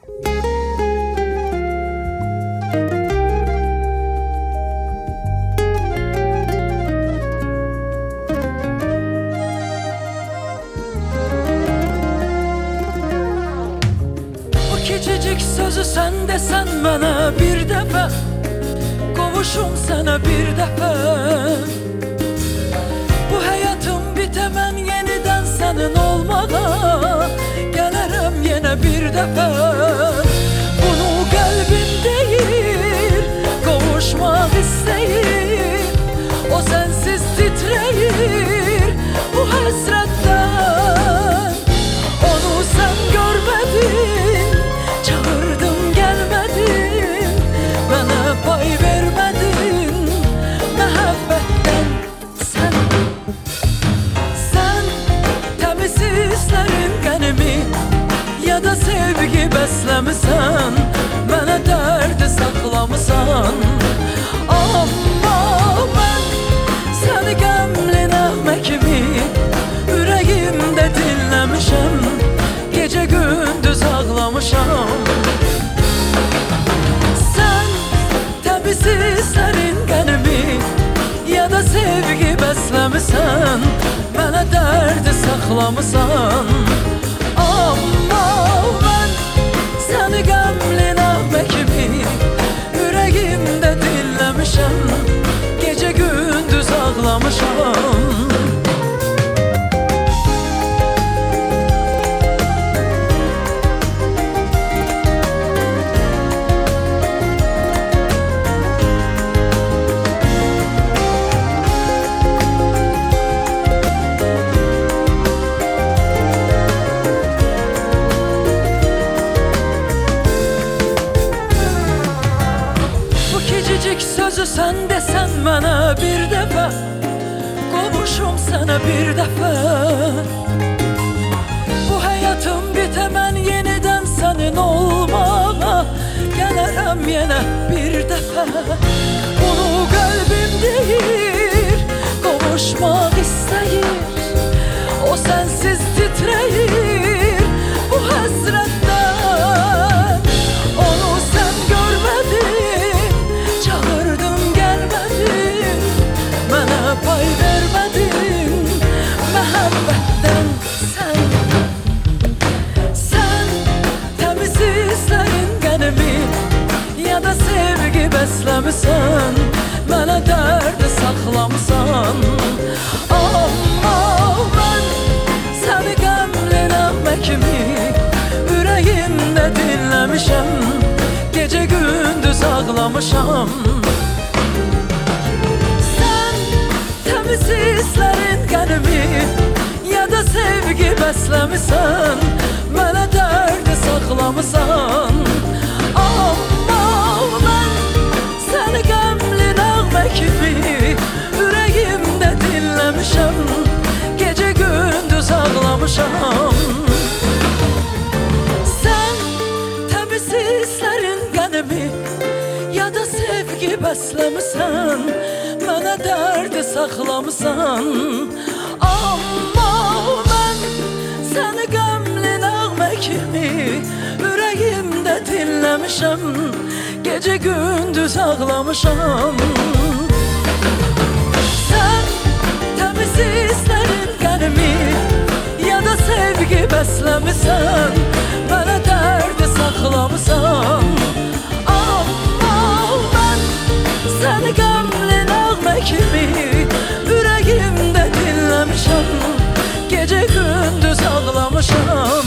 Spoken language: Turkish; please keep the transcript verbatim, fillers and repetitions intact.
Küçücük sözü sen desen bana bir defa, qovuşum sana bir defa. Bu hayatım bitemən yeniden senin olmağa, gelirim yine bir defa. Bunu kalbim değil, qovuşmaq isteyir. O sensiz titreyir bu hasretten. Onu sen görmedin, çağırdım gelmedin, bana pay vermedin mehabbetten. Sen, sen temizsizlerin kanımı ya da sevgi beslemişsen, bana derdi saklamışsan. Ama ben seni gamli nəğmə kimi yüreğimde dinlemişim, gece gündüz ağlamışam. Sen temizsizlerin kanımı ya da sevgi beslemişsen, bana derdi saklamışsan. Ama ben seni gamli nəğmə kimi yüreğimde dinlemişim, gece gündüz ağlamışam. Sözü sen desen bana bir defa, qovuşum sana bir defa. Bu hayatım bitemən yeniden senin olmağa, gelirim yine bir defa. Bunu kalbim değil, qovuşmaq isteyir. O sensiz titreyir bu hasretten. Onu sen görmedin, çağırdım gelmedin, bana pay vermedin mehabbetten. Sen, sen temizsizlerin kanımı ya da sevgi beslemişsen, bana derdi saklamışsan. Ama ben seni gamli nəğmə kimi yüreğimde dinlemişim, gece gündüz ağlamışam. Sen temizsizlerin kanımı ya da sevgi beslemişsen, bana derdi saklamışsan. Ama ben seni gamli nəğmə kimi yüreğimde dinlemişim, gece gündüz ağlamışam. Sen temizsizlerin kanımı ya da sevgi beslemişsen, bana derdi saklamışsan. Ama ben seni gamli nəğmə kimi yüreğimde dinlemişim, gece gündüz ağlamışam. Sen temizsizlerin kanımı ya da sevgi beslemişsen, bana derdi saklamışsan. Ama ben seni gamli nəğmə kimi yüreğimde dinlemişim, gece gündüz ağlamışam.